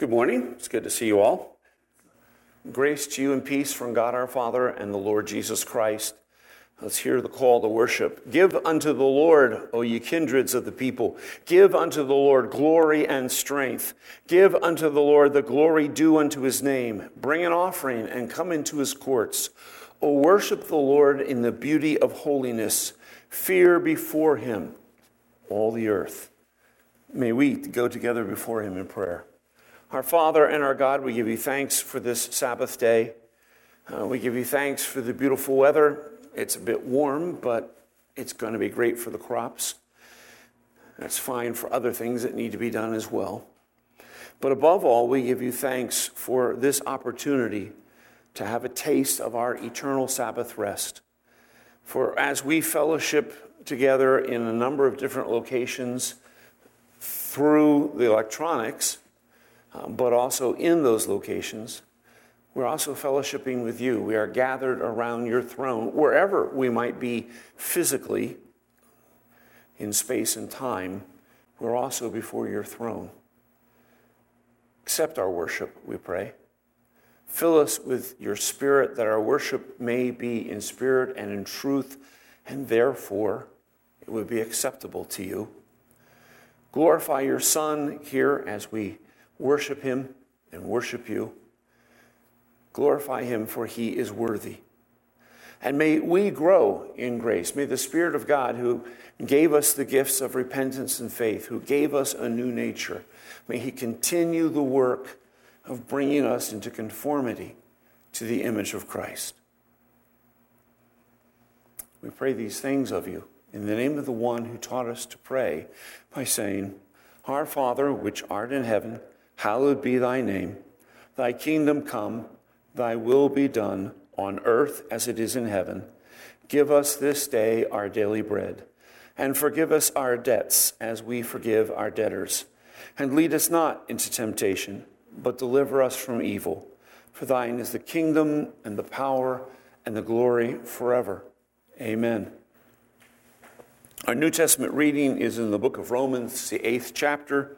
Good morning. It's good to see you all. Grace to you and peace from God our Father and the Lord Jesus Christ. Let's hear the call to worship. Give unto the Lord, O ye kindreds of the people. Give unto the Lord glory and strength. Give unto the Lord the glory due unto his name. Bring an offering and come into his courts. O worship the Lord in the beauty of holiness. Fear before him all the earth. May we go together before him in prayer. Our Father and our God, we give you thanks for this Sabbath day. We give you thanks for the beautiful weather. It's a bit warm, but it's going to be great for the crops. That's fine for other things that need to be done as well. But above all, we give you thanks for this opportunity to have a taste of our eternal Sabbath rest. For as we fellowship together in a number of different locations through the electronics, but also in those locations, we're also fellowshipping with you. We are gathered around your throne, wherever we might be physically in space and time. We're also before your throne. Accept our worship, we pray. Fill us with your Spirit, that our worship may be in spirit and in truth, and therefore it would be acceptable to you. Glorify your Son here as we worship him and worship you. Glorify him, for he is worthy. And may we grow in grace. May the Spirit of God, who gave us the gifts of repentance and faith, who gave us a new nature, may he continue the work of bringing us into conformity to the image of Christ. We pray these things of you in the name of the one who taught us to pray by saying, Our Father, which art in heaven, hallowed be thy name. Thy kingdom come, thy will be done on earth as it is in heaven. Give us this day our daily bread, and forgive us our debts as we forgive our debtors. And lead us not into temptation, but deliver us from evil. For thine is the kingdom and the power and the glory forever. Amen. Our New Testament reading is in the book of Romans, the 8th chapter,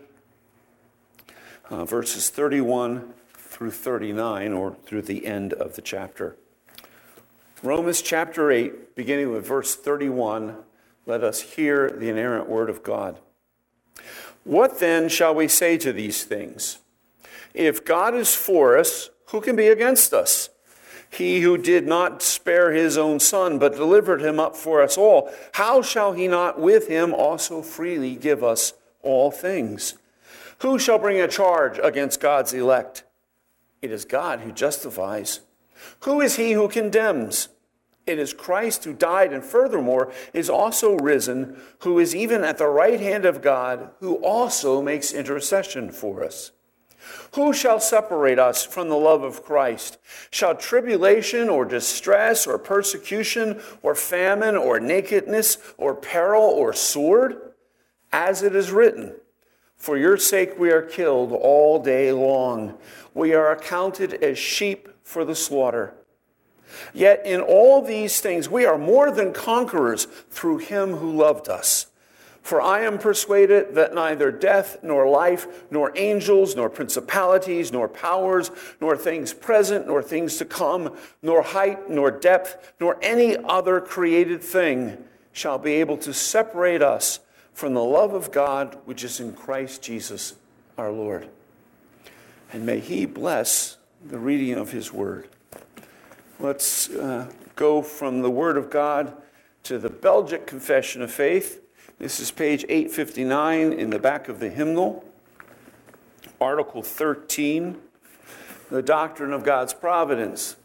verses 31 through 39, or through the end of the chapter. Romans chapter 8, beginning with verse 31, let us hear the inerrant word of God. What then shall we say to these things? If God is for us, who can be against us? He who did not spare his own Son, but delivered him up for us all, how shall he not with him also freely give us all things? Who shall bring a charge against God's elect? It is God who justifies. Who is he who condemns? It is Christ who died and furthermore is also risen, who is even at the right hand of God, who also makes intercession for us. Who shall separate us from the love of Christ? Shall tribulation or distress or persecution or famine or nakedness or peril or sword? As it is written, For your sake we are killed all day long. We are accounted as sheep for the slaughter. Yet in all these things we are more than conquerors through him who loved us. For I am persuaded that neither death, nor life, nor angels, nor principalities, nor powers, nor things present, nor things to come, nor height, nor depth, nor any other created thing shall be able to separate us from the love of God which is in Christ Jesus our Lord. And may he bless the reading of his word. Let's go from the word of God to the Belgic Confession of Faith. This is page 859 in the back of the hymnal. Article 13, the doctrine of God's providence.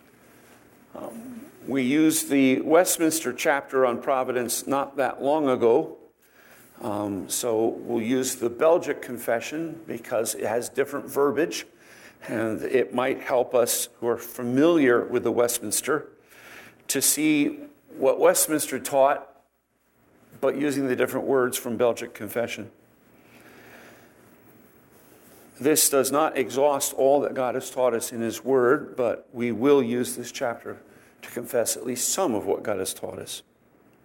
We used the Westminster chapter on providence not that long ago. So we'll use the Belgic Confession because it has different verbiage, and it might help us who are familiar with the Westminster to see what Westminster taught, but using the different words from Belgic Confession. This does not exhaust all that God has taught us in his word, but we will use this chapter to confess at least some of what God has taught us.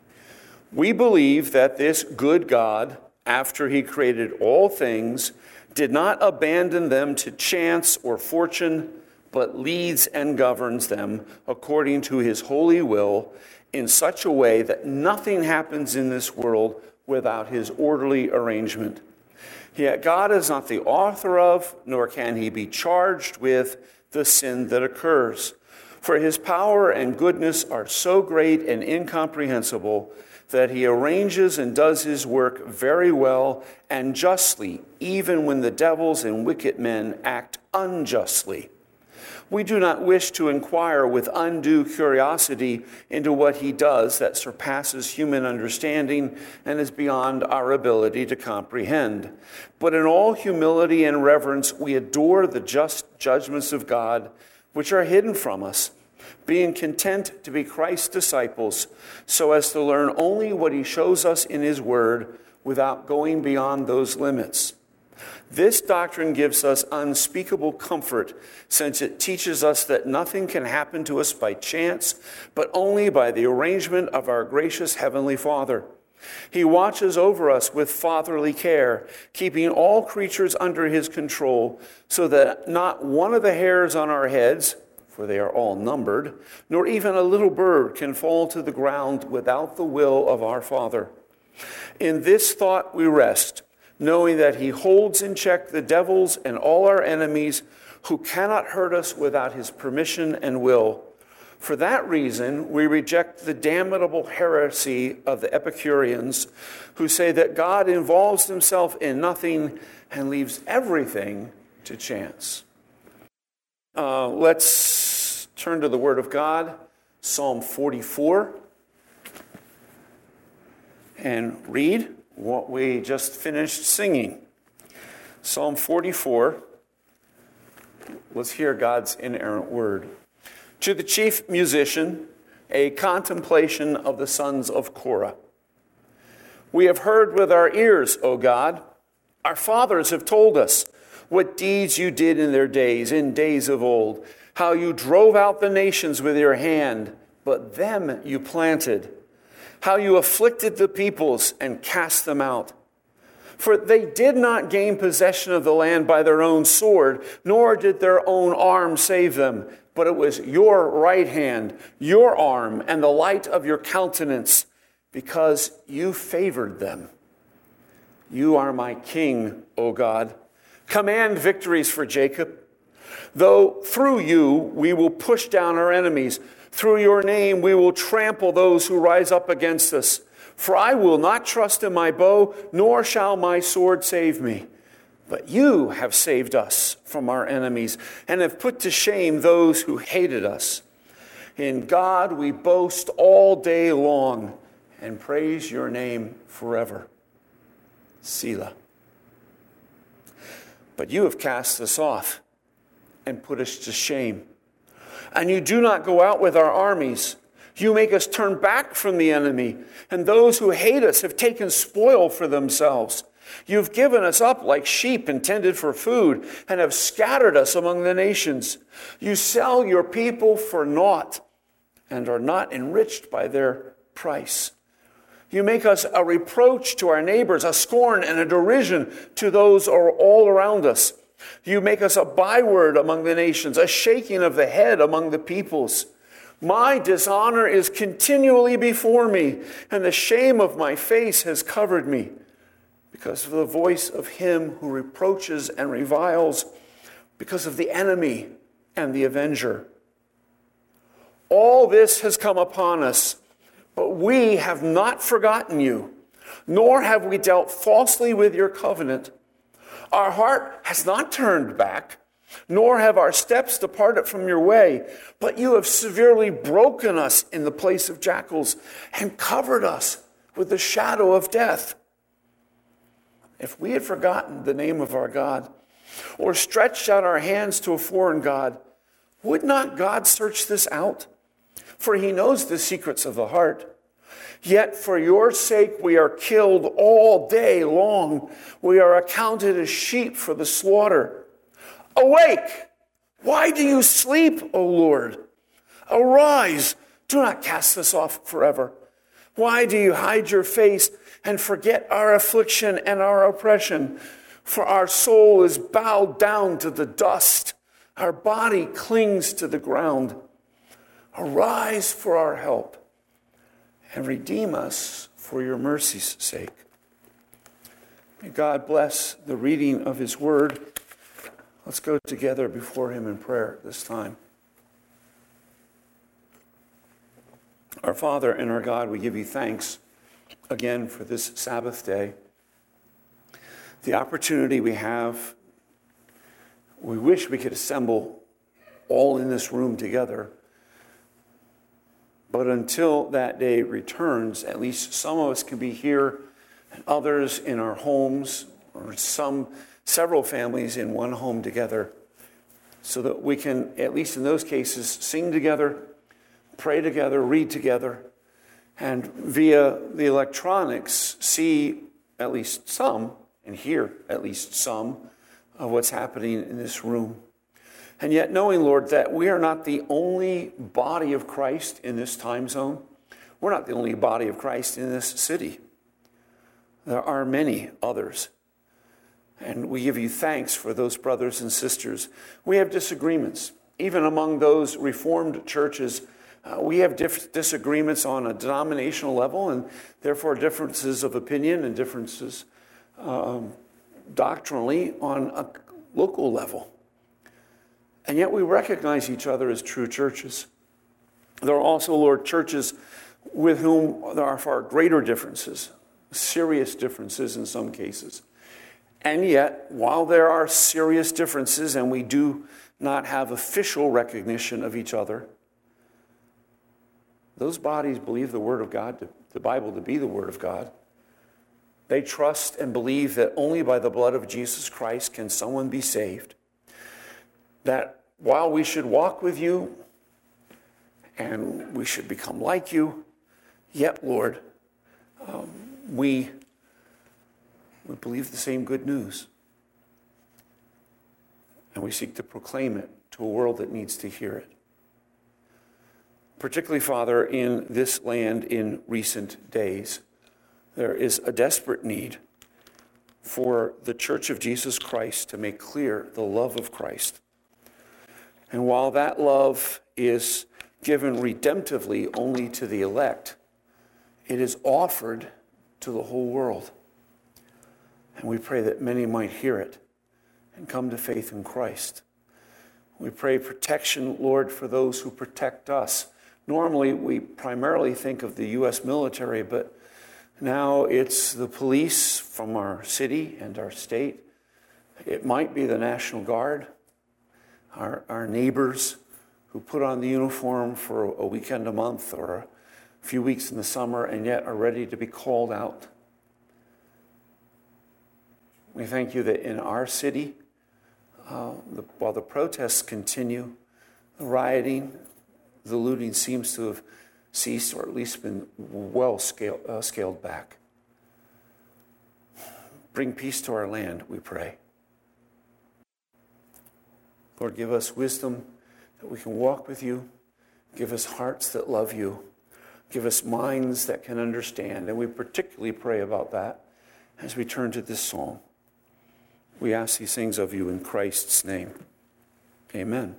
We believe that this good God, after he created all things, did not abandon them to chance or fortune, but leads and governs them according to his holy will in such a way that nothing happens in this world without his orderly arrangement. Yet God is not the author of, nor can he be charged with, the sin that occurs. For his power and goodness are so great and incomprehensible that he arranges and does his work very well and justly, even when the devils and wicked men act unjustly. We do not wish to inquire with undue curiosity into what he does that surpasses human understanding and is beyond our ability to comprehend. But in all humility and reverence, we adore the just judgments of God, which are hidden from us, being content to be Christ's disciples, so as to learn only what he shows us in his word without going beyond those limits. This doctrine gives us unspeakable comfort, since it teaches us that nothing can happen to us by chance, but only by the arrangement of our gracious Heavenly Father. He watches over us with fatherly care, keeping all creatures under his control, so that not one of the hairs on our heads, for they are all numbered, nor even a little bird can fall to the ground without the will of our Father. In this thought we rest, knowing that he holds in check the devils and all our enemies who cannot hurt us without his permission and will. For that reason, we reject the damnable heresy of the Epicureans, who say that God involves himself in nothing and leaves everything to chance. Let's turn to the Word of God, Psalm 44, and read what we just finished singing. Psalm 44. Let's hear God's inerrant word. To the chief musician, a contemplation of the sons of Korah. We have heard with our ears, O God. Our fathers have told us what deeds you did in their days, in days of old, how you drove out the nations with your hand, but them you planted, how you afflicted the peoples and cast them out. For they did not gain possession of the land by their own sword, nor did their own arm save them, but it was your right hand, your arm, and the light of your countenance, because you favored them. You are my king, O God. Command victories for Jacob. Though through you we will push down our enemies, through your name we will trample those who rise up against us. For I will not trust in my bow, nor shall my sword save me. But you have saved us from our enemies and have put to shame those who hated us. In God we boast all day long and praise your name forever. Selah. But you have cast us off and put us to shame. And you do not go out with our armies. You make us turn back from the enemy, and those who hate us have taken spoil for themselves. You've given us up like sheep intended for food, and have scattered us among the nations. You sell your people for naught, and are not enriched by their price. You make us a reproach to our neighbors, a scorn and a derision to those all around us. You make us a byword among the nations, a shaking of the head among the peoples. My dishonor is continually before me, and the shame of my face has covered me, because of the voice of him who reproaches and reviles, because of the enemy and the avenger. All this has come upon us, but we have not forgotten you, nor have we dealt falsely with your covenant. Our heart has not turned back, nor have our steps departed from your way, but you have severely broken us in the place of jackals and covered us with the shadow of death. If we had forgotten the name of our God, or stretched out our hands to a foreign god, would not God search this out? For he knows the secrets of the heart. Yet for your sake we are killed all day long. We are accounted as sheep for the slaughter. Awake! Why do you sleep, O Lord? Arise! Do not cast us off forever. Why do you hide your face and forget our affliction and our oppression? For our soul is bowed down to the dust. Our body clings to the ground. Arise for our help and redeem us for your mercy's sake. May God bless the reading of his word. Let's go together before him in prayer this time. Our Father and our God, we give you thanks again for this Sabbath day. The opportunity we have, we wish we could assemble all in this room together. But until that day returns, at least some of us can be here and others in our homes, or several families in one home together, so that we can, at least in those cases, sing together, pray together, read together, and via the electronics see at least some and hear at least some of what's happening in this room. And yet knowing, Lord, that we are not the only body of Christ in this time zone. We're not the only body of Christ in this city. There are many others. And we give you thanks for those brothers and sisters. We have disagreements. Even among those Reformed churches, we have disagreements on a denominational level, and therefore differences of opinion and differences doctrinally on a local level. And yet we recognize each other as true churches. There are also, Lord, churches with whom there are far greater differences, serious differences in some cases. And yet, while there are serious differences and we do not have official recognition of each other, those bodies believe the Word of God, the Bible to be the Word of God. They trust and believe that only by the blood of Jesus Christ can someone be saved. That while we should walk with you and we should become like you, yet, Lord, we believe the same good news. And we seek to proclaim it to a world that needs to hear it. Particularly, Father, in this land in recent days, there is a desperate need for the Church of Jesus Christ to make clear the love of Christ. And while that love is given redemptively only to the elect, it is offered to the whole world. And we pray that many might hear it and come to faith in Christ. We pray protection, Lord, for those who protect us. Normally, we primarily think of the U.S. military, but now it's the police from our city and our state. It might be the National Guard, our neighbors who put on the uniform for a weekend a month or a few weeks in the summer and yet are ready to be called out. We thank you that in our city, while the protests continue, the rioting, the looting seems to have ceased, or at least been well scaled back. Bring peace to our land, we pray. Lord, give us wisdom that we can walk with you. Give us hearts that love you. Give us minds that can understand. And we particularly pray about that as we turn to this psalm. We ask these things of you in Christ's name. Amen.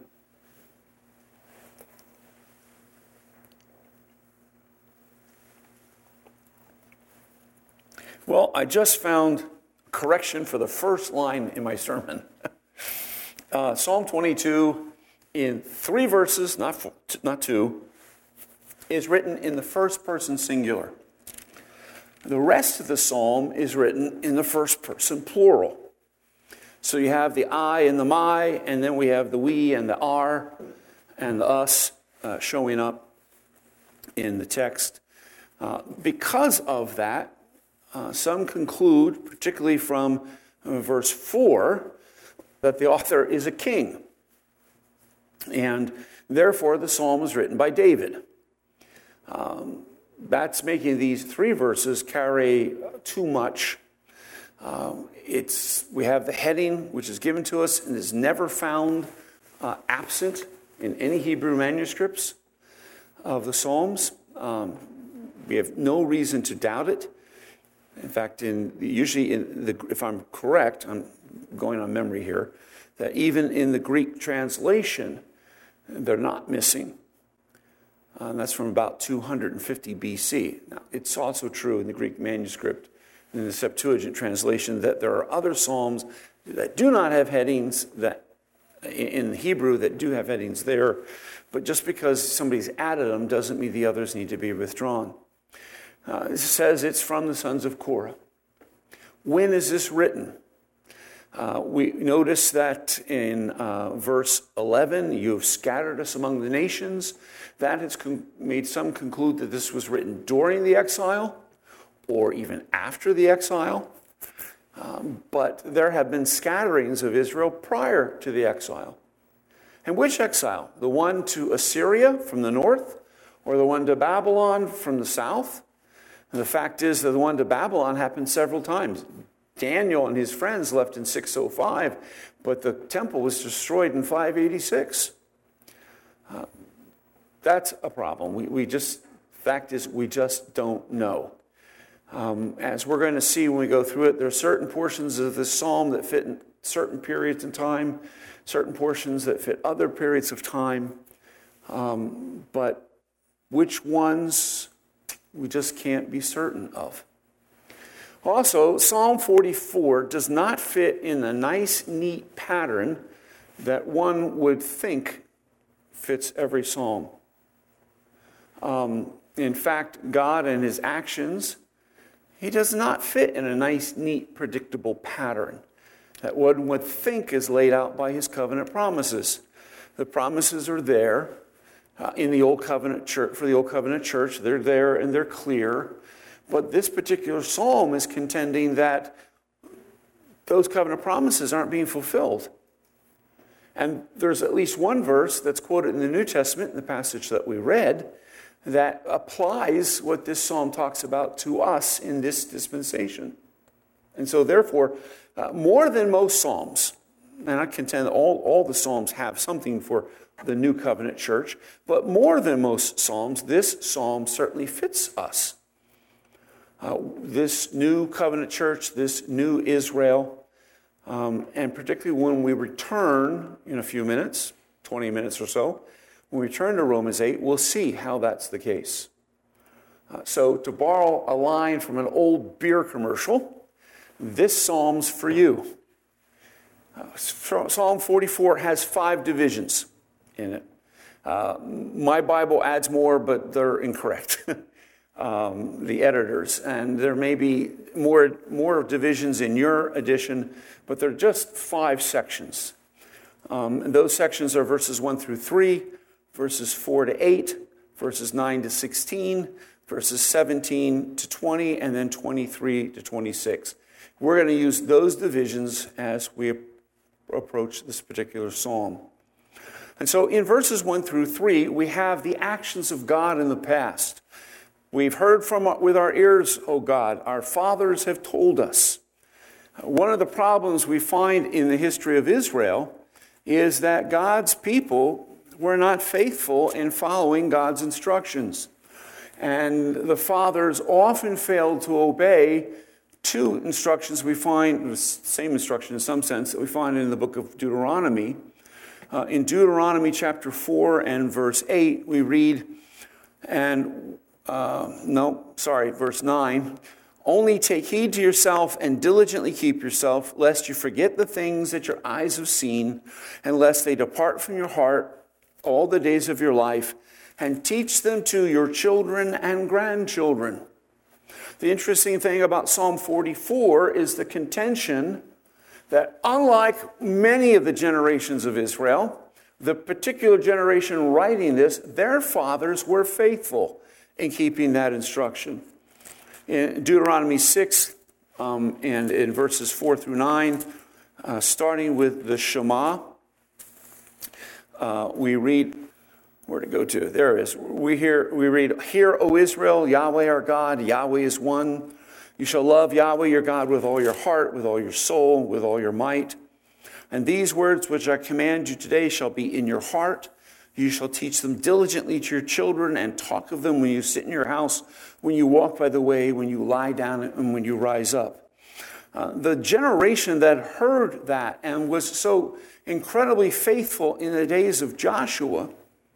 Well, I just found correction for the first line in my sermon. Psalm 22, in 3 verses, not 2, is written in the first person singular. The rest of the psalm is written in the first person plural. So you have the I and the my, and then we have the we and the our and the us showing up in the text. Because of that, some conclude, particularly from verse 4, that the author is a king. And therefore, the psalm was written by David. That's making these 3 verses carry too much. We have the heading, which is given to us and is never found absent in any Hebrew manuscripts of the Psalms. We have no reason to doubt it. In fact, if I'm correct, I'm going on memory here, that even in the Greek translation, they're not missing. And that's from about 250 BC. Now, it's also true in the Greek manuscript, in the Septuagint translation, that there are other psalms that do not have headings that in Hebrew that do have headings there, but just because somebody's added them doesn't mean the others need to be withdrawn. It says it's from the sons of Korah. When is this written? We notice that in verse 11, you have scattered us among the nations. That has made some conclude that this was written during the exile or even after the exile. But there have been scatterings of Israel prior to the exile. And which exile? The one to Assyria from the north or the one to Babylon from the south? And the fact is that the one to Babylon happened several times. Daniel and his friends left in 605, but the temple was destroyed in 586. That's a problem. Fact is, we just don't know. As we're going to see when we go through it, there are certain portions of this psalm that fit in certain periods in time, certain portions that fit other periods of time. But which ones we just can't be certain of. Also, Psalm 44 does not fit in a nice, neat pattern that one would think fits every psalm. In fact, God and his actions, he does not fit in a nice, neat, predictable pattern that one would think is laid out by his covenant promises. The promises are there in the Old Covenant church, for the Old Covenant church. They're there and they're clear. But this particular psalm is contending that those covenant promises aren't being fulfilled. And there's at least one verse that's quoted in the New Testament, in the passage that we read, that applies what this psalm talks about to us in this dispensation. And so therefore, more than most psalms, and I contend that all the psalms have something for the New Covenant church, but more than most psalms, this psalm certainly fits us. This new covenant church, this new Israel, and particularly when we return in a few minutes, 20 minutes or so, when we return to Romans 8, we'll see how that's the case. So to borrow a line from an old beer commercial, this psalm's for you. Psalm 44 has 5 divisions in it. My Bible adds more, but they're incorrect. The editors, and there may be more divisions in your edition, but they're just 5 sections. And those sections are verses 1 through 3, verses 4 to 8, verses 9 to 16, verses 17 to 20, and then 23 to 26. We're going to use those divisions as we approach this particular psalm. And so in verses 1 through 3, we have the actions of God in the past. We've heard with our ears, O God, our fathers have told us. One of the problems we find in the history of Israel is that God's people were not faithful in following God's instructions. And the fathers often failed to obey 2 instructions we find, the same instruction in some sense, that we find in the book of Deuteronomy. In Deuteronomy chapter 4 and verse 8, we read, verse 9. Only take heed to yourself and diligently keep yourself, lest you forget the things that your eyes have seen, and lest they depart from your heart all the days of your life, and teach them to your children and grandchildren. The interesting thing about Psalm 44 is the contention that unlike many of the generations of Israel, the particular generation writing this, their fathers were faithful in keeping that instruction. In Deuteronomy 6 and in verses 4 through 9, starting with the Shema, we read, where to go to? There it is. We read, Hear, O Israel, Yahweh our God, Yahweh is one. You shall love Yahweh your God with all your heart, with all your soul, with all your might. And these words which I command you today shall be in your heart. You shall teach them diligently to your children and talk of them when you sit in your house, when you walk by the way, when you lie down, and when you rise up. The generation that heard that and was so incredibly faithful in the days of Joshua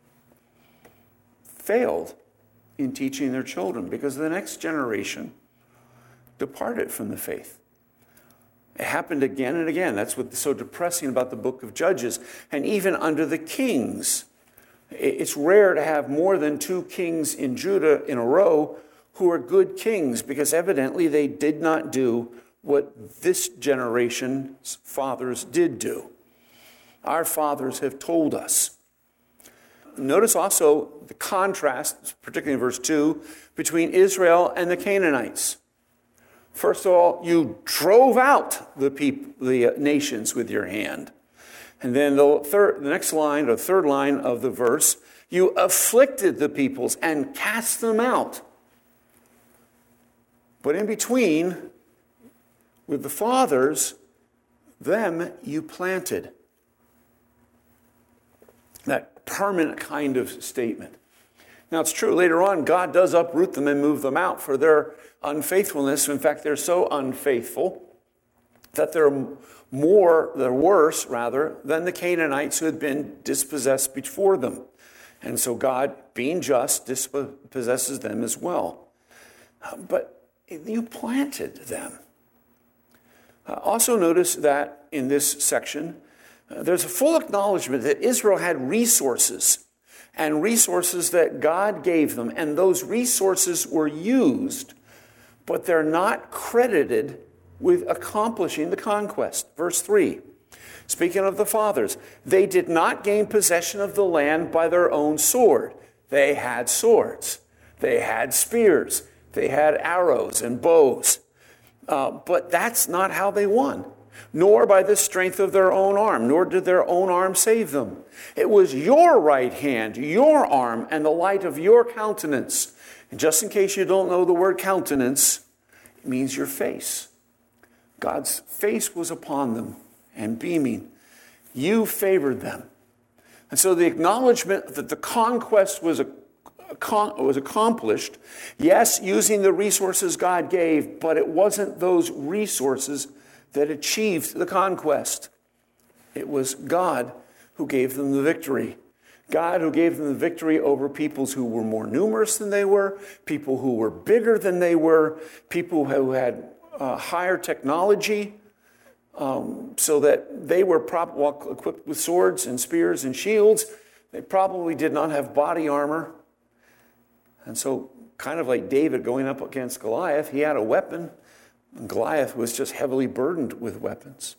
failed in teaching their children because the next generation departed from the faith. It happened again and again. That's what's so depressing about the book of Judges. And even under the kings, it's rare to have more than 2 kings in Judah in a row who are good kings, because evidently they did not do what this generation's fathers did do. Our fathers have told us. Notice also the contrast, particularly in verse 2, between Israel and the Canaanites. First of all, you drove out the nations with your hand. And then the next line, or third line of the verse, you afflicted the peoples and cast them out. But in between, with the fathers, them you planted. That permanent kind of statement. Now, it's true, later on, God does uproot them and move them out for their unfaithfulness. In fact, they're so unfaithful that they're worse, than the Canaanites who had been dispossessed before them. And so God, being just, dispossesses them as well. But you planted them. Also notice that in this section, there's a full acknowledgement that Israel had resources, and resources that God gave them, and those resources were used, but they're not credited with accomplishing the conquest. Verse 3, speaking of the fathers, they did not gain possession of the land by their own sword. They had swords, they had spears, they had arrows and bows, but that's not how they won. Nor by the strength of their own arm, nor did their own arm save them. It was your right hand, your arm, and the light of your countenance. And just in case you don't know the word countenance, it means your face. God's face was upon them and beaming. You favored them. And so the acknowledgement that the conquest was accomplished, yes, using the resources God gave, but it wasn't those resources that achieved the conquest. It was God who gave them the victory. God who gave them the victory over peoples who were more numerous than they were, people who were bigger than they were, people who had higher technology, so that they were equipped with swords and spears and shields. They probably did not have body armor. And so, kind of like David going up against Goliath, he had a weapon. And Goliath was just heavily burdened with weapons.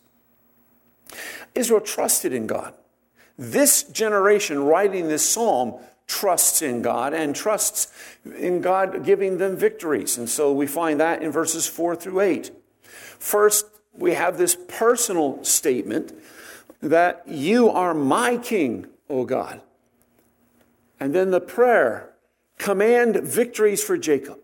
Israel trusted in God. This generation writing this psalm trusts in God and trusts in God giving them victories. And so we find that in verses 4 through 8. First, we have this personal statement that you are my king, O God. And then the prayer, command victories for Jacob.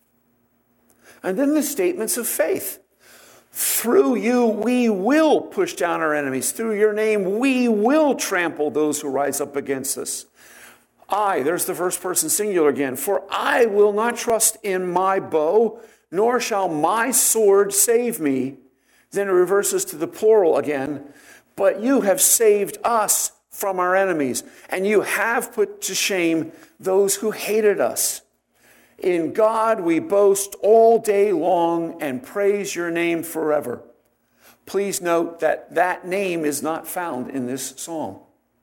And then the statements of faith. Through you, we will push down our enemies. Through your name, we will trample those who rise up against us. There's the first person singular again. For I will not trust in my bow, nor shall my sword save me. Then it reverses to the plural again. But you have saved us from our enemies, and you have put to shame those who hated us. In God we boast all day long and praise your name forever. Please note that that name is not found in this psalm.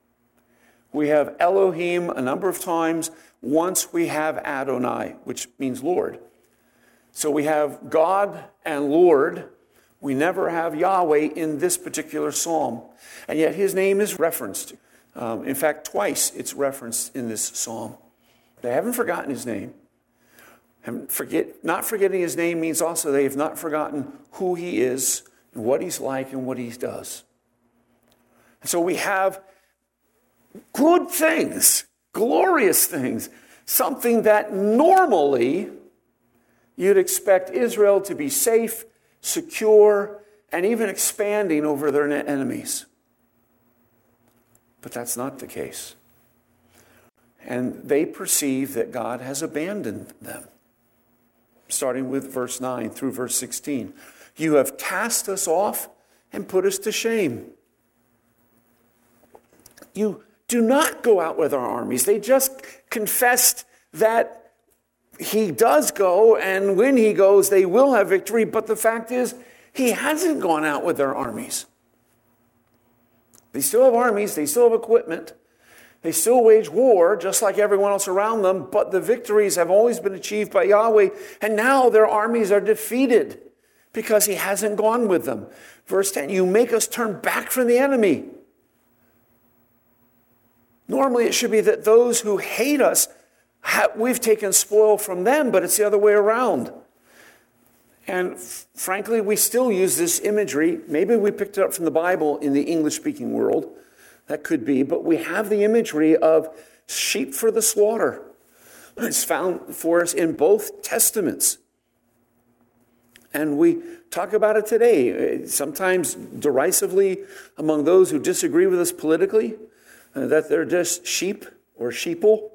We have Elohim a number of times. Once we have Adonai, which means Lord. So we have God and Lord. We never have Yahweh in this particular psalm. And yet his name is referenced. In fact, twice it's referenced in this psalm. They haven't forgotten his name. And not forgetting his name means also they have not forgotten who he is and what he's like and what he does. And so we have good things, glorious things, something that normally you'd expect Israel to be safe, secure, and even expanding over their enemies. But that's not the case. And they perceive that God has abandoned them. Starting with verse 9 through verse 16. You have cast us off and put us to shame. You do not go out with our armies. They just confessed that he does go, and when he goes, they will have victory. But the fact is, he hasn't gone out with their armies. They still have armies. They still have equipment. They still wage war, just like everyone else around them. But the victories have always been achieved by Yahweh. And now their armies are defeated because he hasn't gone with them. Verse 10, you make us turn back from the enemy. Normally it should be that those who hate us, we've taken spoil from them, but it's the other way around. And frankly, we still use this imagery. Maybe we picked it up from the Bible in the English-speaking world. That could be. But we have the imagery of sheep for the slaughter. It's found for us in both Testaments. And we talk about it today, sometimes derisively among those who disagree with us politically, that they're just sheep or sheeple.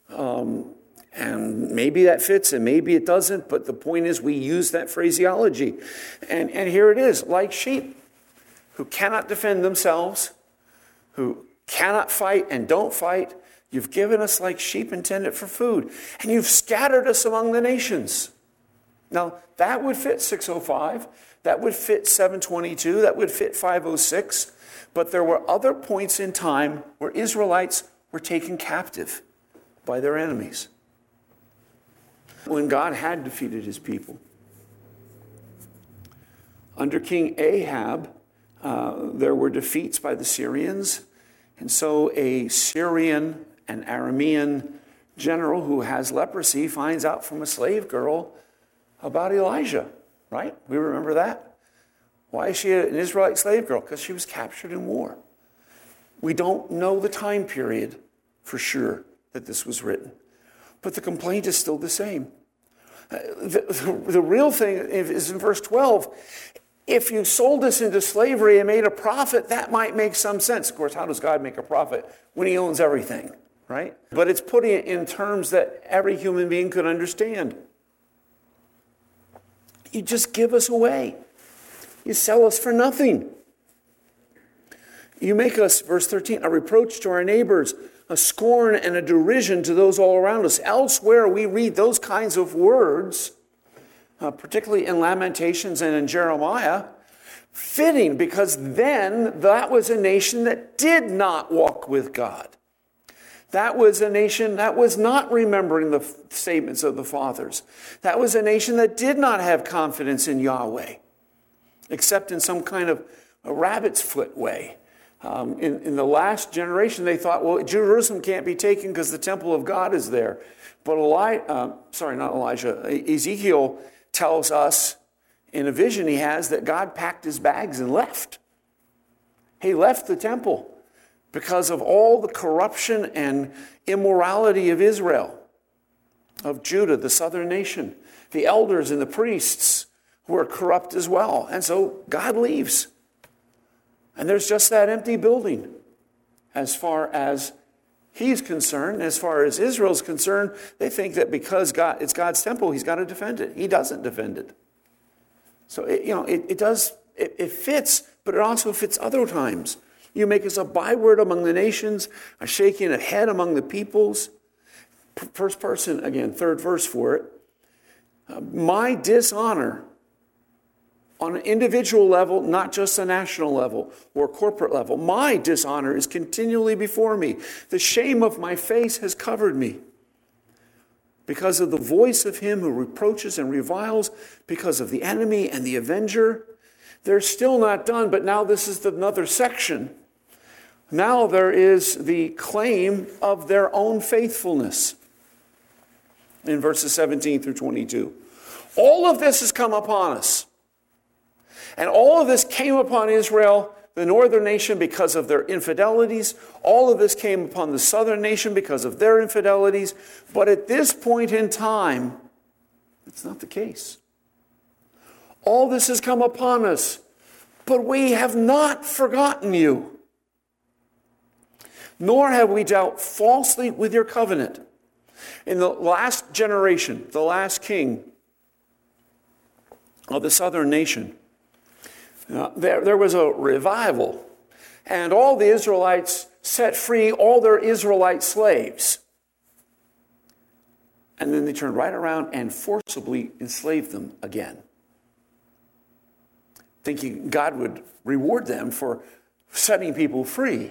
And maybe that fits and maybe it doesn't, but the point is we use that phraseology. And here it is, like sheep who cannot defend themselves, who cannot fight and don't fight. You've given us like sheep intended for food, and you've scattered us among the nations. Now, that would fit 605, that would fit 722, that would fit 506, but there were other points in time where Israelites were taken captive by their enemies, when God had defeated his people. Under King Ahab, there were defeats by the Syrians, and so a Syrian and Aramean general who has leprosy finds out from a slave girl about Elijah, right? We remember that. Why is she an Israelite slave girl? Because she was captured in war. We don't know the time period for sure that this was written, but the complaint is still the same. The real thing is in verse 12. If you sold us into slavery and made a profit, that might make some sense. Of course, how does God make a profit when he owns everything, right? But it's putting it in terms that every human being could understand. You just give us away. You sell us for nothing. You make us, verse 13, a reproach to our neighbors, a scorn and a derision to those all around us. Elsewhere, we read those kinds of words, particularly in Lamentations and in Jeremiah, fitting, because then that was a nation that did not walk with God. That was a nation that was not remembering the statements of the fathers. That was a nation that did not have confidence in Yahweh, except in some kind of a rabbit's foot way. In the last generation, they thought, well, Jerusalem can't be taken because the temple of God is there. But Ezekiel tells us in a vision he has that God packed his bags and left. He left the temple because of all the corruption and immorality of Israel, of Judah, the southern nation. The elders and the priests were corrupt as well. And so God leaves. And there's just that empty building as far as he's concerned. As far as Israel's concerned, they think that because it's God's temple, he's got to defend it. He doesn't defend it. So, it fits, but it also fits other times. You make us a byword among the nations, a shaking of head among the peoples. First person, again, third verse for it. My dishonor on an individual level, not just a national level or corporate level. My dishonor is continually before me. The shame of my face has covered me. Because of the voice of him who reproaches and reviles, because of the enemy and the avenger. They're still not done, but now this is another section. Now there is the claim of their own faithfulness in verses 17 through 22. All of this has come upon us. And all of this came upon Israel, the northern nation, because of their infidelities. All of this came upon the southern nation because of their infidelities. But at this point in time, it's not the case. All this has come upon us, but we have not forgotten you, nor have we dealt falsely with your covenant. In the last generation, the last king of the southern nation, There was a revival, and all the Israelites set free all their Israelite slaves. And then they turned right around and forcibly enslaved them again, thinking God would reward them for setting people free.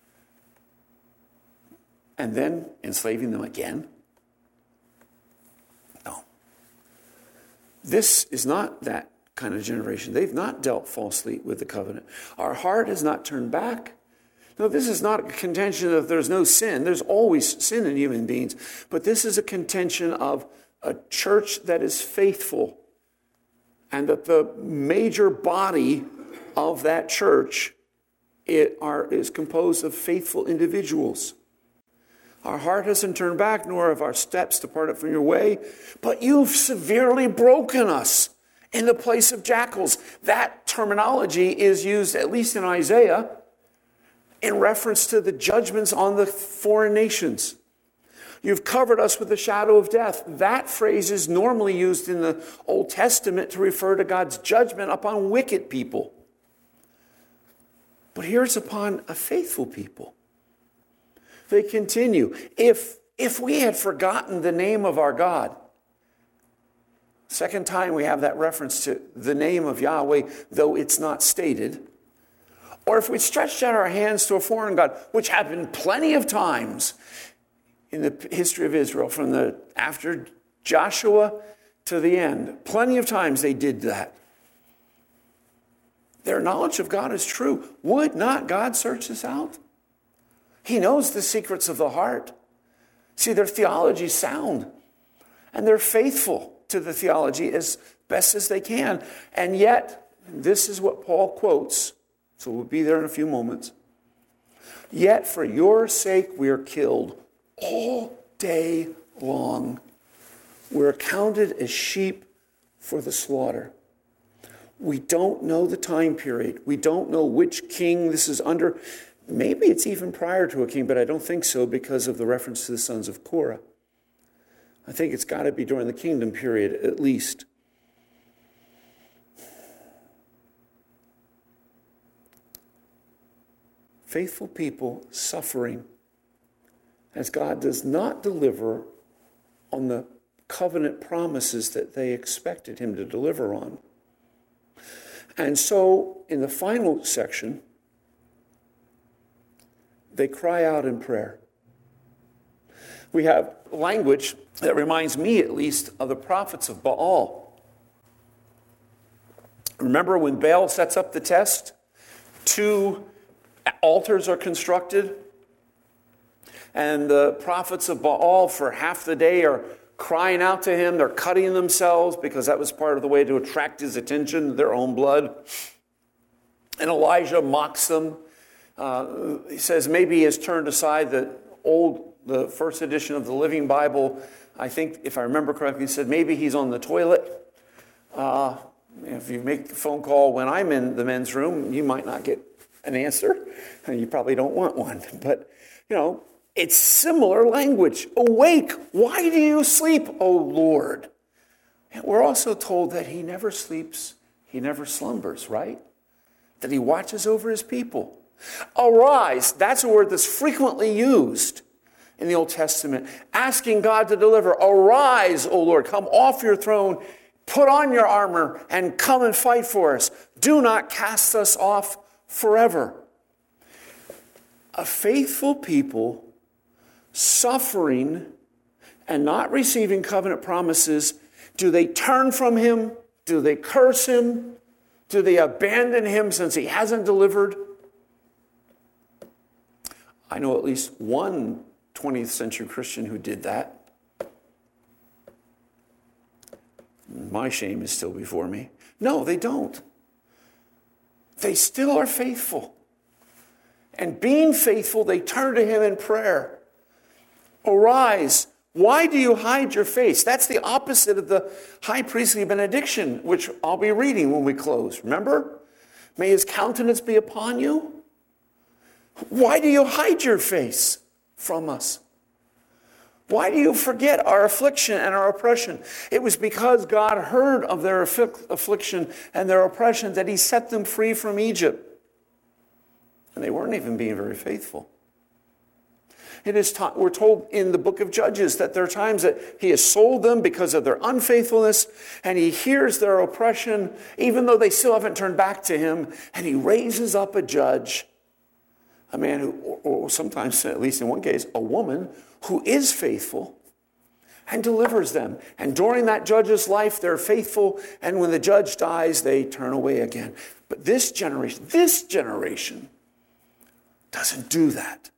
And then enslaving them again? No. This is not that kind of generation. They've not dealt falsely with the covenant. Our heart has not turned back. No, this is not a contention that there's no sin. There's always sin in human beings. But this is a contention of a church that is faithful, and that the major body of that church is composed of faithful individuals. Our heart hasn't turned back, nor have our steps departed from your way, but you've severely broken us in the place of jackals. That terminology is used, at least in Isaiah, in reference to the judgments on the foreign nations. You've covered us with the shadow of death. That phrase is normally used in the Old Testament to refer to God's judgment upon wicked people. But here it's upon a faithful people. They continue. If we had forgotten the name of our God, second time we have that reference to the name of Yahweh, though it's not stated. Or if we stretched out our hands to a foreign god, which happened plenty of times in the history of Israel, from after Joshua to the end. Plenty of times they did that. Their knowledge of God is true. Would not God search this out? He knows the secrets of the heart. See, their theology is sound, and they're faithful to the theology as best as they can. And yet, this is what Paul quotes, so we'll be there in a few moments. Yet for your sake we are killed all day long. We're counted as sheep for the slaughter. We don't know the time period. We don't know which king this is under. Maybe it's even prior to a king, but I don't think so because of the reference to the sons of Korah. I think it's got to be during the kingdom period at least. Faithful people suffering as God does not deliver on the covenant promises that they expected him to deliver on. And so, in the final section, they cry out in prayer. We have language that reminds me, at least, of the prophets of Baal. Remember when Baal sets up the test? 2 altars are constructed, and the prophets of Baal for half the day are crying out to him. They're cutting themselves because that was part of the way to attract his attention, their own blood. And Elijah mocks them. He says maybe he has turned aside the first edition of the Living Bible. I think, if I remember correctly, he said maybe he's on the toilet. If you make the phone call when I'm in the men's room, you might not get an answer, and you probably don't want one. But, it's similar language. Awake, why do you sleep, O Lord? And we're also told that he never sleeps, he never slumbers, right? That he watches over his people. Arise, that's a word that's frequently used in the Old Testament, asking God to deliver. Arise, O Lord, come off your throne, put on your armor, and come and fight for us. Do not cast us off forever. A faithful people suffering and not receiving covenant promises, do they turn from him? Do they curse him? Do they abandon him since he hasn't delivered? I know at least one 20th century Christian who did that. My shame is still before me. No, they don't. They still are faithful. And being faithful, they turn to him in prayer. Arise. Why do you hide your face? That's the opposite of the high priestly benediction, which I'll be reading when we close. Remember? May his countenance be upon you. Why do you hide your face from us? Why do you forget our affliction and our oppression? It was because God heard of their affliction and their oppression that he set them free from Egypt. And they weren't even being very faithful. We're told in the book of Judges that there are times that he has sold them because of their unfaithfulness, and he hears their oppression, even though they still haven't turned back to him, and he raises up a judge, a man who, or sometimes, at least in one case, a woman who is faithful and delivers them. And during that judge's life, they're faithful, and when the judge dies, they turn away again. But this generation doesn't do that.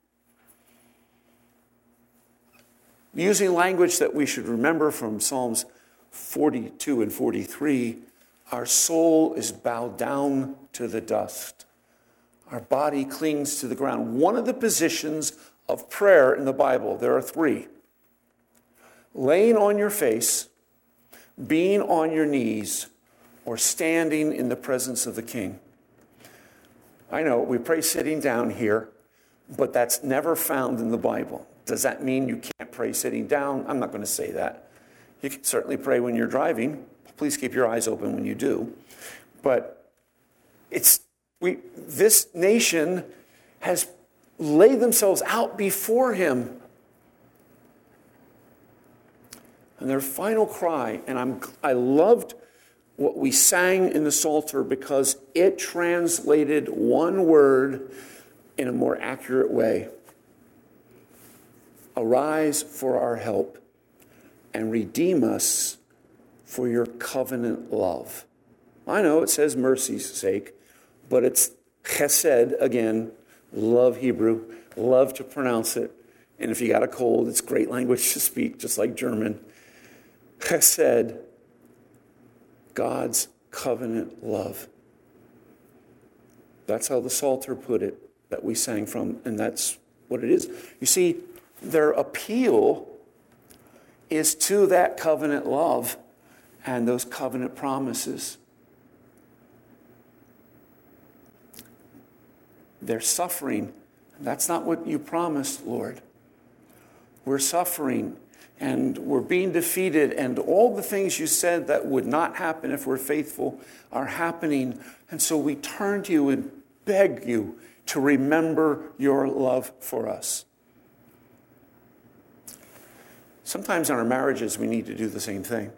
Using language that we should remember from Psalms 42 and 43, our soul is bowed down to the dust. Our body clings to the ground. One of the positions of prayer in the Bible, there are 3. Laying on your face, being on your knees, or standing in the presence of the King. I know we pray sitting down here, but that's never found in the Bible. Does that mean you can't pray sitting down? I'm not going to say that. You can certainly pray when you're driving. Please keep your eyes open when you do. But this nation has laid themselves out before him. And their final cry, and I loved what we sang in the Psalter because it translated one word in a more accurate way. Arise for our help and redeem us for your covenant love. I know it says mercy's sake, but it's chesed, again, love Hebrew, love to pronounce it. And if you got a cold, it's great language to speak, just like German. Chesed, God's covenant love. That's how the Psalter put it, that we sang from, and that's what it is. You see, their appeal is to that covenant love and those covenant promises. They're suffering. That's not what you promised, Lord. We're suffering and we're being defeated, and all the things you said that would not happen if we're faithful are happening. And so we turn to you and beg you to remember your love for us. Sometimes in our marriages, we need to do the same thing.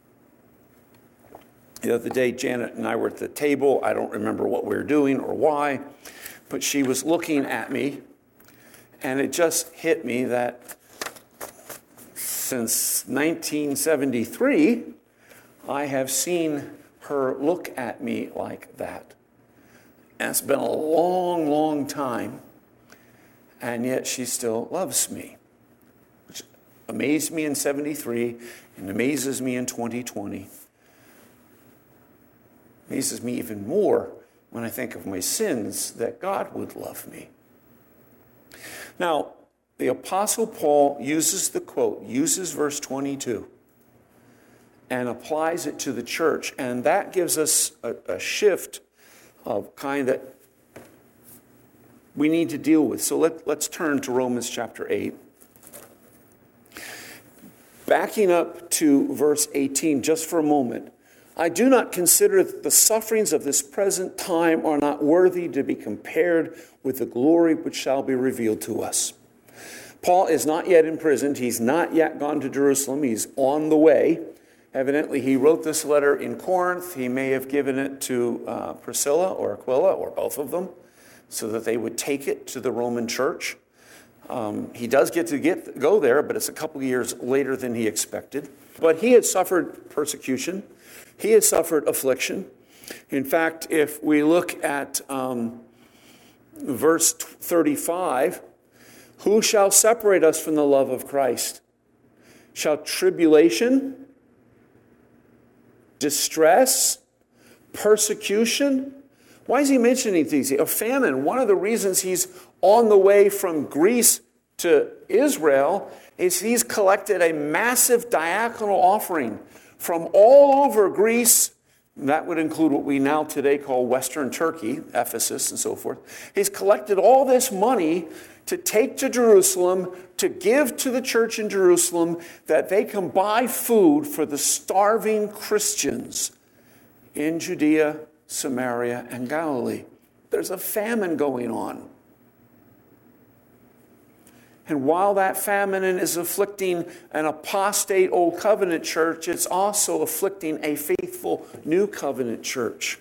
The other day, Janet and I were at the table. I don't remember what we were doing or why, but she was looking at me, and it just hit me that since 1973, I have seen her look at me like that. And it's been a long, long time, and yet she still loves me. Amazed me in 73 and amazes me in 2020. Amazes me even more when I think of my sins, that God would love me. Now, the Apostle Paul uses verse 22 and applies it to the church, and that gives us a shift of kind that we need to deal with. So let's turn to Romans chapter 8. Backing up to verse 18 just for a moment. I do not consider that the sufferings of this present time are not worthy to be compared with the glory which shall be revealed to us. Paul is not yet imprisoned. He's not yet gone to Jerusalem. He's on the way. Evidently, he wrote this letter in Corinth. He may have given it to Priscilla or Aquila, or both of them, so that they would take it to the Roman church. He does get to go there, but it's a couple of years later than he expected. But he had suffered persecution. He had suffered affliction. In fact, if we look at verse 35, who shall separate us from the love of Christ? Shall tribulation, distress, persecution? Why is he mentioning these? A famine. One of the reasons he's on the way from Greece to Israel is he's collected a massive diaconal offering from all over Greece. That would include what we now today call Western Turkey, Ephesus and so forth. He's collected all this money to take to Jerusalem, to give to the church in Jerusalem, that they can buy food for the starving Christians in Judea, Samaria, and Galilee. There's a famine going on. And while that famine is afflicting an apostate Old Covenant church, it's also afflicting a faithful New Covenant church.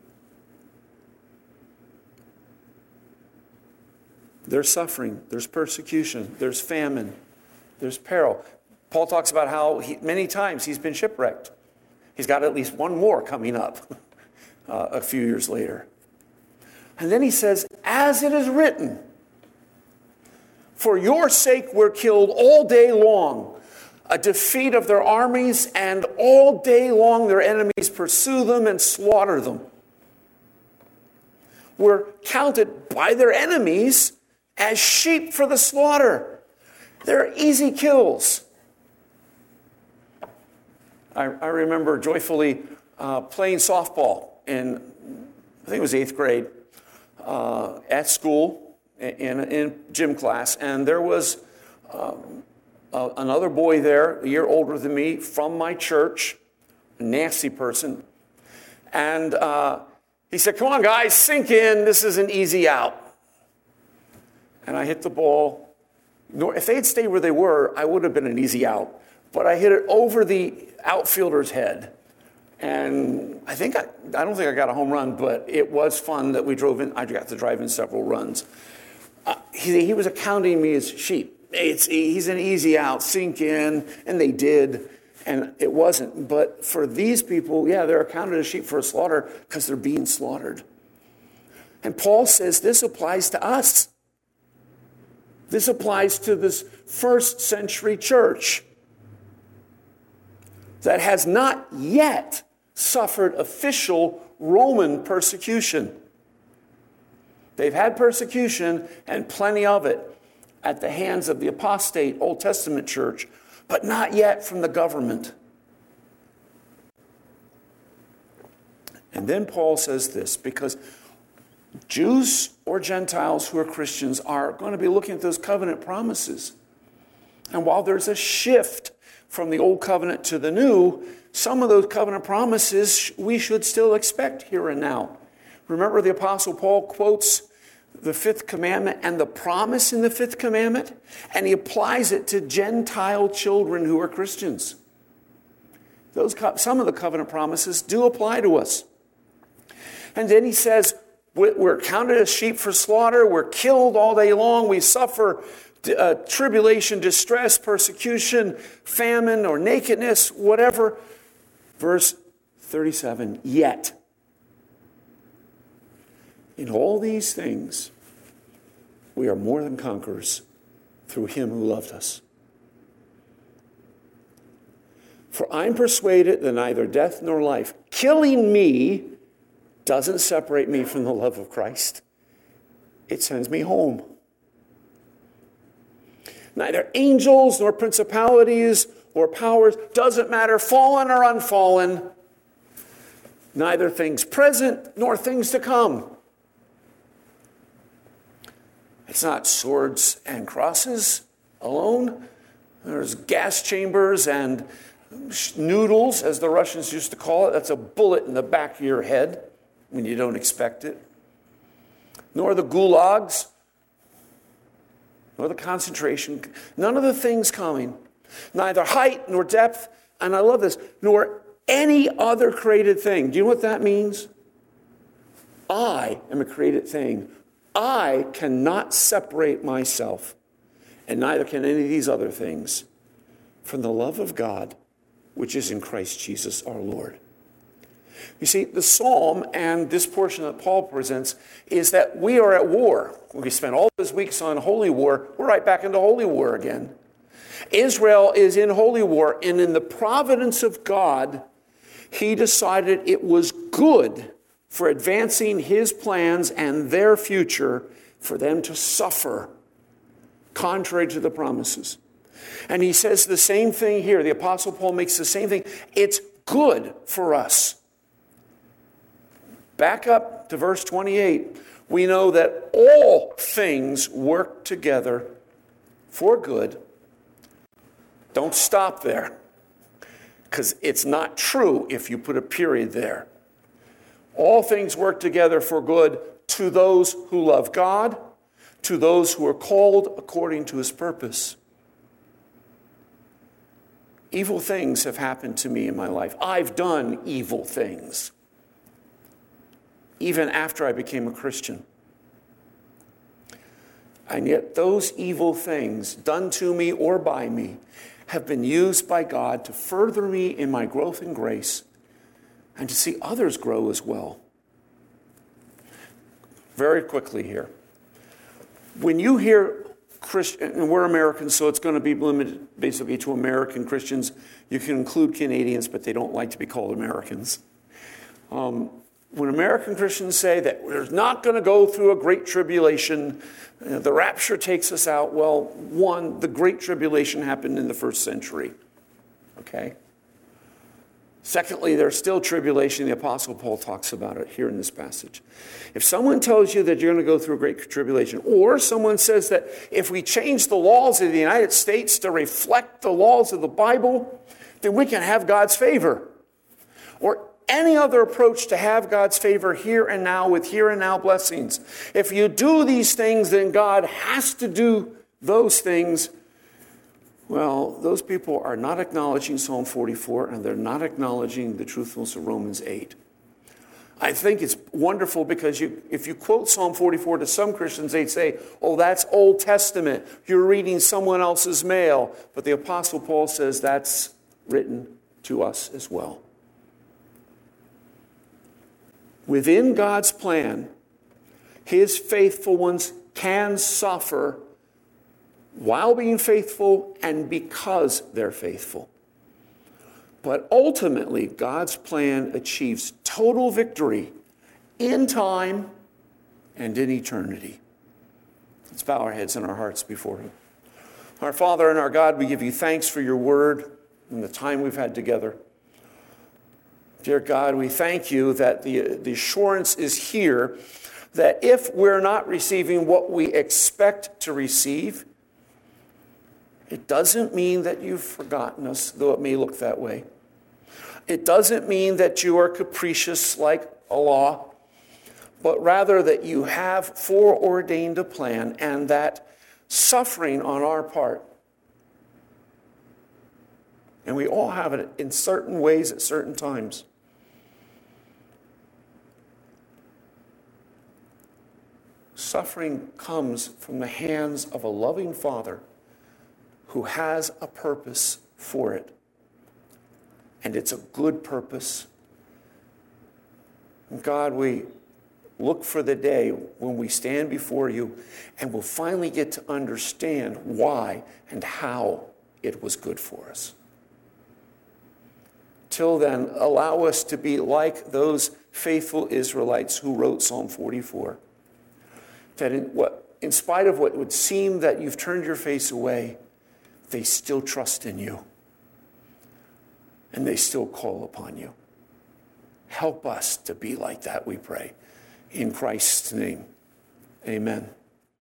There's suffering, there's persecution, there's famine, there's peril. Paul talks about how many times he's been shipwrecked. He's got at least one more coming up a few years later. And then he says, as it is written, for your sake we're killed all day long, a defeat of their armies, and all day long their enemies pursue them and slaughter them. We're counted by their enemies as sheep for the slaughter. They're easy kills. I remember joyfully playing softball in, I think it was 8th grade, at school in gym class. And there was another boy there, a year older than me, from my church, a nasty person. And he said, come on, guys, sink in. This is an easy out. And I hit the ball. If they had stayed where they were, I would have been an easy out. But I hit it over the outfielder's head. And I don't think I got a home run, but it was fun that we drove in. I got to drive in several runs. He was accounting me as sheep. He's an easy out, sink in, and they did. And it wasn't. But for these people, yeah, they're accounted as sheep for a slaughter because they're being slaughtered. And Paul says this applies to us. This applies to this first century church that has not yet suffered official Roman persecution. They've had persecution, and plenty of it, at the hands of the apostate Old Testament church, but not yet from the government. And then Paul says this, because Jews or Gentiles who are Christians are going to be looking at those covenant promises. And while there's a shift from the old covenant to the new, some of those covenant promises we should still expect here and now. Remember, the Apostle Paul quotes the fifth commandment and the promise in the fifth commandment, and he applies it to Gentile children who are Christians. Some of the covenant promises do apply to us. And then he says, we're counted as sheep for slaughter. We're killed all day long. We suffer tribulation, distress, persecution, famine, or nakedness, whatever. Verse 37, yet in all these things we are more than conquerors through him who loved us. For I'm persuaded that neither death nor life, killing me, doesn't separate me from the love of Christ. It sends me home. Neither angels nor principalities or powers, doesn't matter, fallen or unfallen, neither things present nor things to come. It's not swords and crosses alone. There's gas chambers and noodles, as the Russians used to call it. That's a bullet in the back of your head when you don't expect it. Nor the gulags, nor the concentration, none of the things coming. Neither height nor depth, and I love this, nor any other created thing. Do you know what that means? I am a created thing. I cannot separate myself, and neither can any of these other things, from the love of God, which is in Christ Jesus our Lord. You see, the psalm and this portion that Paul presents is that we are at war. We spent all those weeks on holy war. We're right back into holy war again. Israel is in holy war, and in the providence of God, he decided it was good for advancing his plans and their future for them to suffer contrary to the promises. And he says the same thing here. The Apostle Paul makes the same thing. It's good for us. Back up to verse 28, we know that all things work together for good. Don't stop there, because it's not true if you put a period there. All things work together for good to those who love God, to those who are called according to his purpose. Evil things have happened to me in my life. I've done evil things, even after I became a Christian. And yet those evil things done to me or by me have been used by God to further me in my growth in grace and to see others grow as well. Very quickly here. When you hear Christian, and we're Americans, so it's going to be limited basically to American Christians. You can include Canadians, but they don't like to be called Americans. When American Christians say that we're not going to go through a great tribulation, the rapture takes us out, well, one, the great tribulation happened in the first century. Okay? Secondly, there's still tribulation. The Apostle Paul talks about it here in this passage. If someone tells you that you're going to go through a great tribulation, or someone says that if we change the laws of the United States to reflect the laws of the Bible, then we can have God's favor, or any other approach to have God's favor here and now with here and now blessings. If you do these things, then God has to do those things. Well, those people are not acknowledging Psalm 44, and they're not acknowledging the truthfulness of Romans 8. I think it's wonderful because if you quote Psalm 44 to some Christians, they'd say, oh, that's Old Testament. You're reading someone else's mail. But the Apostle Paul says that's written to us as well. Within God's plan, his faithful ones can suffer while being faithful and because they're faithful. But ultimately, God's plan achieves total victory in time and in eternity. Let's bow our heads and our hearts before him. Our Father and our God, we give you thanks for your word and the time we've had together. Dear God, we thank you that the assurance is here that if we're not receiving what we expect to receive, it doesn't mean that you've forgotten us, though it may look that way. It doesn't mean that you are capricious like a law, but rather that you have foreordained a plan, and that suffering on our part, and we all have it in certain ways at certain times, suffering comes from the hands of a loving Father who has a purpose for it. And it's a good purpose. And God, we look for the day when we stand before you and we'll finally get to understand why and how it was good for us. Till then, allow us to be like those faithful Israelites who wrote Psalm 44. That in spite of what would seem that you've turned your face away, they still trust in you. And they still call upon you. Help us to be like that, we pray. In Christ's name, amen.